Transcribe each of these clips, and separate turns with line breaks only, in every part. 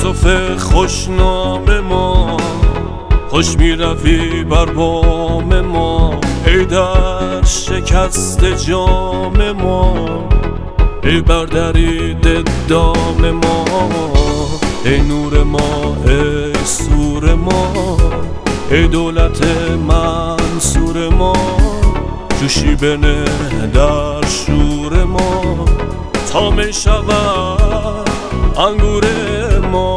یوسف خوشنام ما، خوش می روی بر بام ما. ای در شکست جام ما، ای بردرید دام ما. ای نور ما، ای سور ما، ای دولت منصور ما. جوشی بنه در شور ما، تا می شود انگور ما.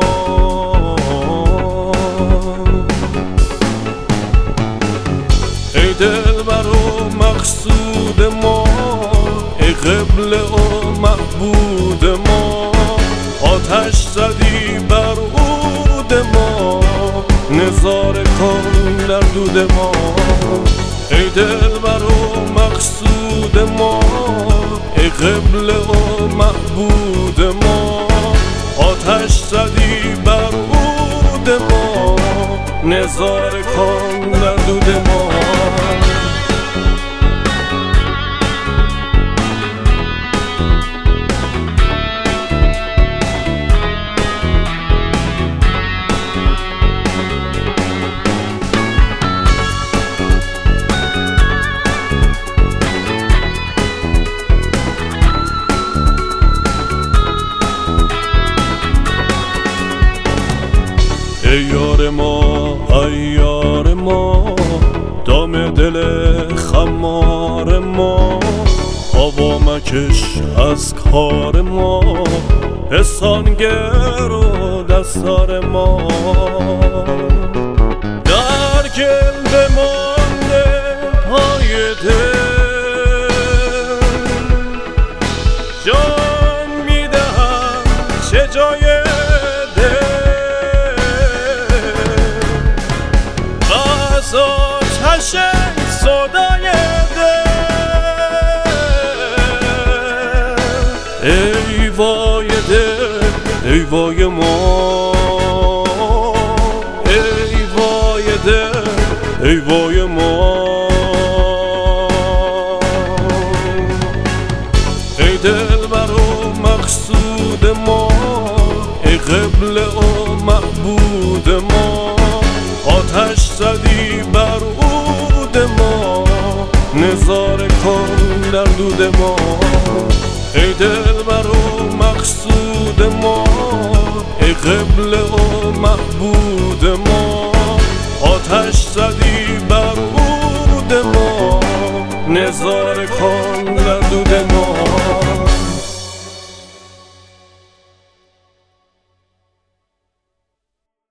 ای دلبر و مقصود ما، ای قبله و معبود ما. آتش زدی بر عود ما، نظاره کن در دود ما. ای دلبر و مقصود ما، ای قبله و معبود ما. آتش زدی بر عود ما، نظاره کن در دود ما. ای یار ما، ای یار ما، دام دل خمار ما. هوا مکش از کار ما، پستانگر و دستار ما. در گل بمانده پای دل، جان میدهم چه جای آتش صدای دل. ای وای دل، ای وای ما. ای وای دل، ای وای ما. ای دلبر و مقصود ما، ای قبله و معبود ما. آتش زدی بر عود ما، نظاره کن در دود ما. ای دلبر و مقصود ما، ای قبله و معبود ما. آتش زدی بر عود ما، نظاره